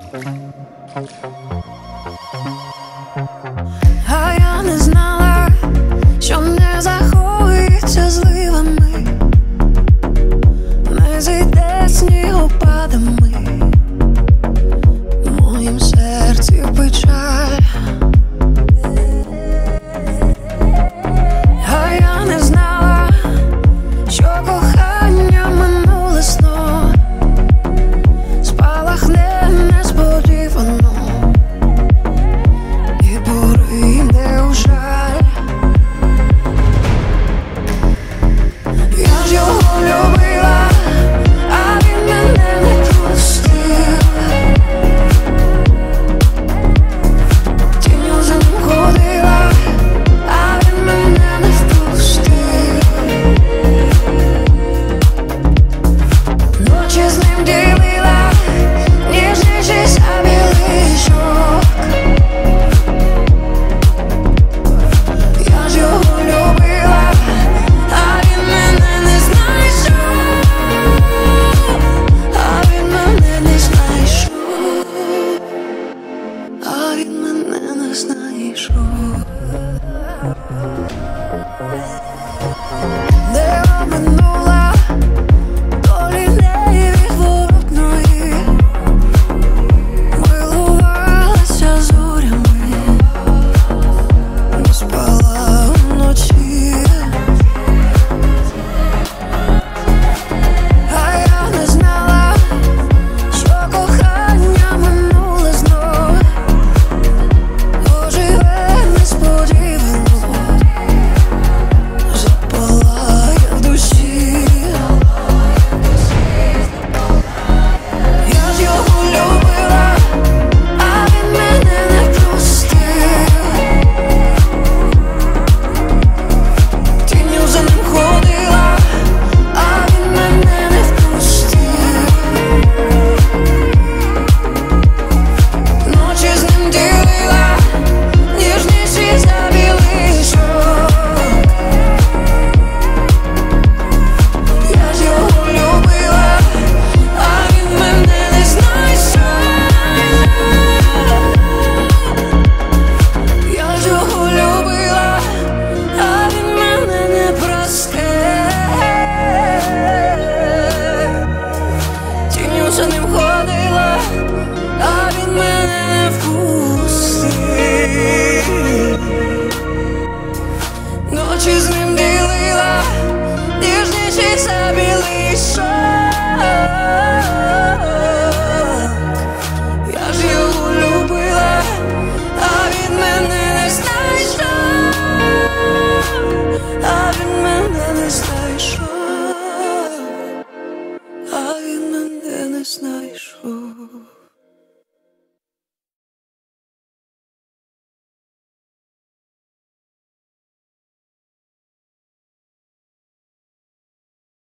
А я не знала, що не захоїться зливами, не зійде снігопадами, в моїм серці печаль. А я не знала, що кохання минуле сно спалахне несподівано і поринде у жаль. Я ж його любила, а він мене не простив. Тінню за ним ходила, а він мене не впустив. Ночі з ним ділила, ніжніший за білий шовк. Я ж його любила, а він мене не знайшов. А він мене не знайшов. А він мене не знайшов. Не обминула долі невідворотної, милувалася зорями, не спала вночі. А я не знала, що кохання минуле знов оживе несподівано, запалає в душі. Я ж його любила, а він мене не простив. Тінню за ним ходила, а він мене не впустив. Ночі з ним ділила, ніжніші за білий шовк. Я ж його любила, а він мене не знайшов. Я ж його любила, а він мене не простив. Тінню за ним ходила, а він мене не впустив. Ночі з ним ділила, ніжніший за білий шовк. Я ж його любила, а він мене не знайшов. А він мене не знайшов.